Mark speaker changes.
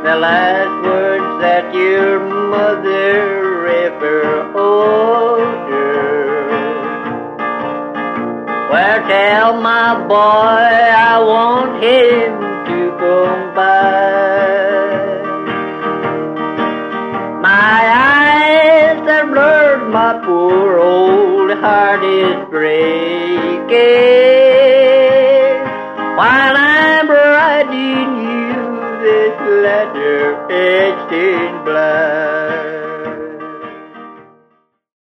Speaker 1: the last words that your mother ever uttered. Well, tell my boy I want him to come back. My eyes are blurred, my poor old heart is breaking, while I'm writing you this letter etched in black.